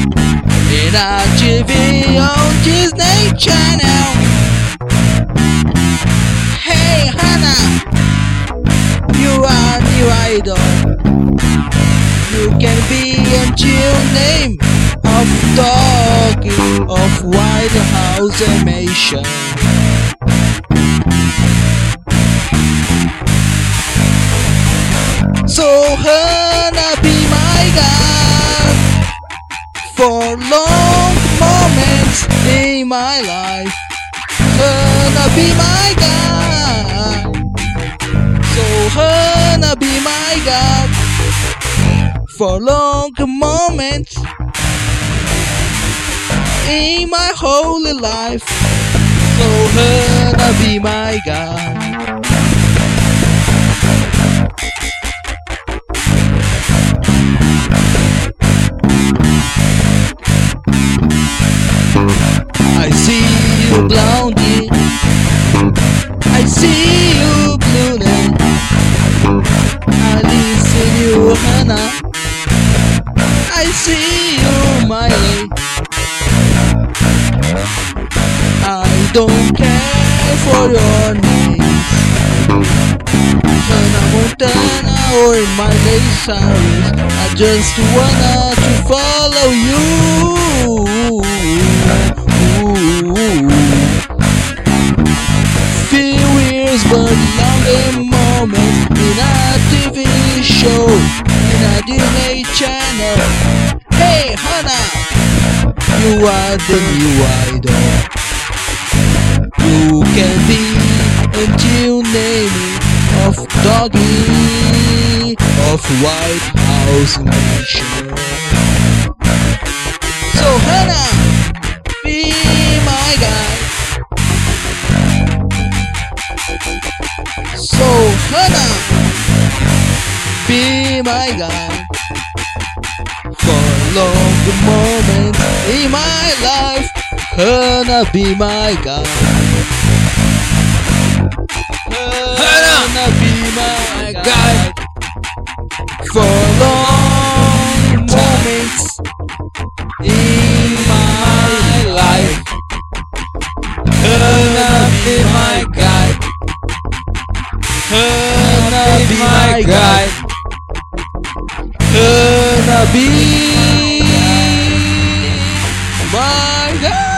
in a TV on Disney Channel. Hey Hannah, you are new idol. You can be a new name of doggy of White House animation. So Hannah, be my guide for long moments in my life. Hannah, be my guide. So Hannah, be my guide for long moments in my holy life. So Hannah, be my guide. I see you blondie, I see you blue-eyed, I listen you Hannah, I see you Miley. I don't care for your names, Hannah Montana or Miley Cyrus. I just wanna to follow you. Few years but longer moments in a TV show, in a Disney Channel. Hey Hannah, you are the new idol. You can be a new name of doggy of White House Nation. So Hannah, be my guide. So Hannah, be my guide for long moments in my life. Hannah, be my guide. Hannah, be my guide for long moments in my life. Hannah, be my guide. Hannah, be my guide. Hannah, be my guide.